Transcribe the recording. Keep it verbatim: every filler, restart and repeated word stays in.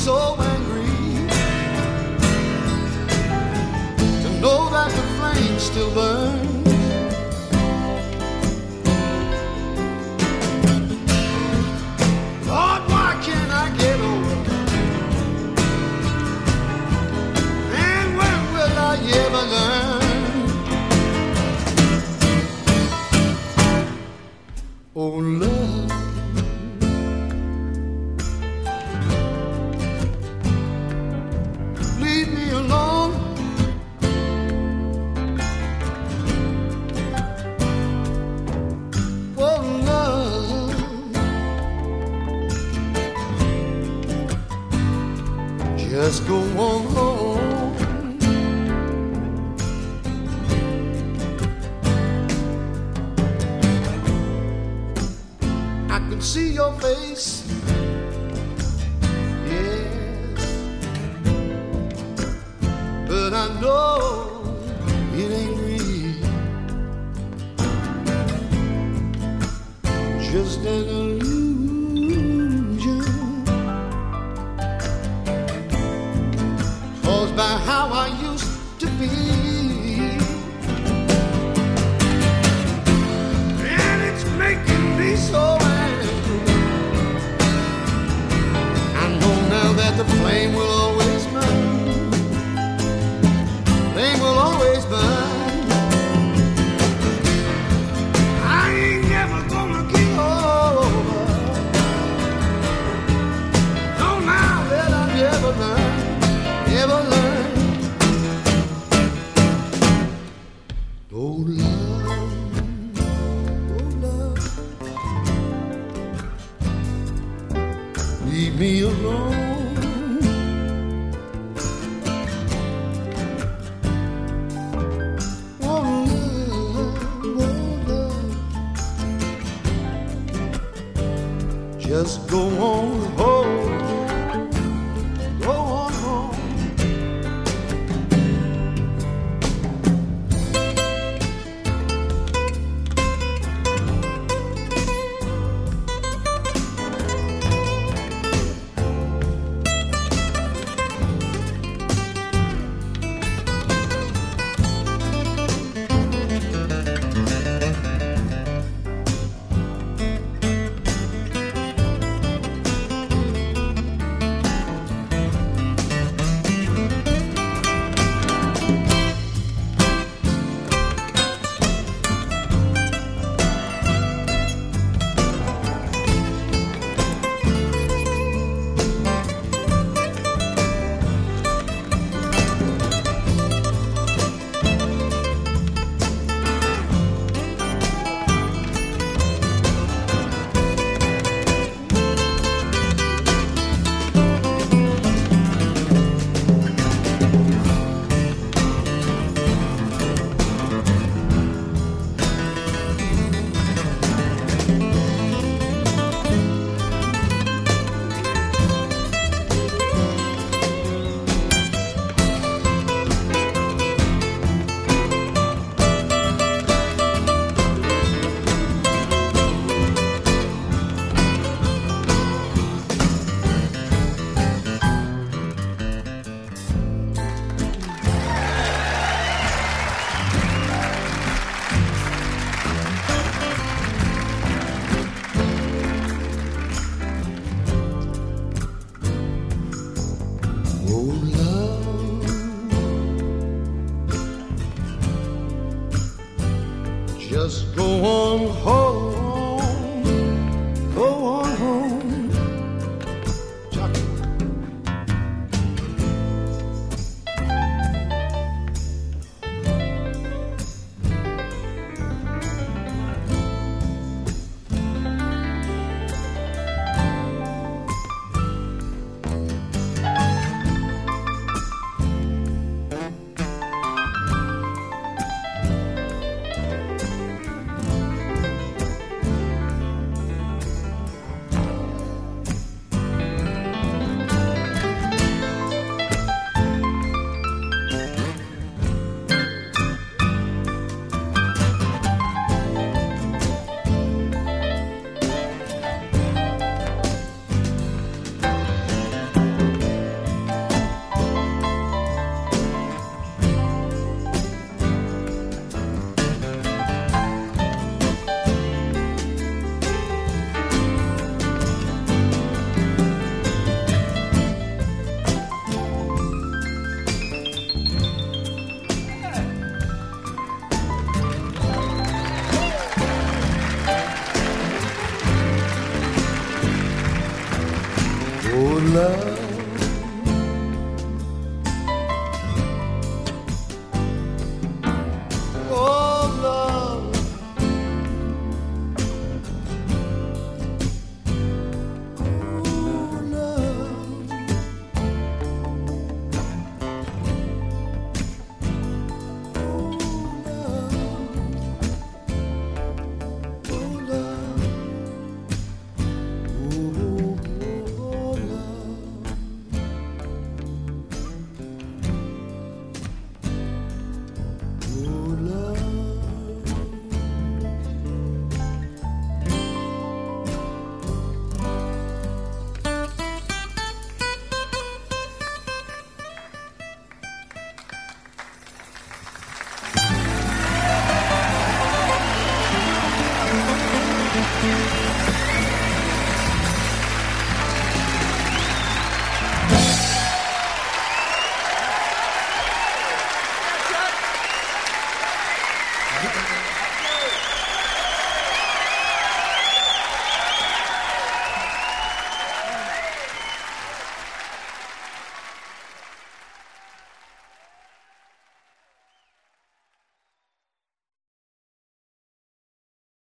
so angry to know that the flame still burns. Lord, why can't I get over? And when will I ever learn? Oh, love, leave me alone. Oh, love, just go on home. I can see your face, yes, but I know it ain't real, just an illusion caused by how I used to be. And it's making me so angry. I know now that the flame will always burn. Flame will always burn. I ain't never gonna get over. No, now that I've ever learned, ever learned. Oh, love, oh, love, leave me alone. Oh, love, oh, love, just go on home. Go on home. love.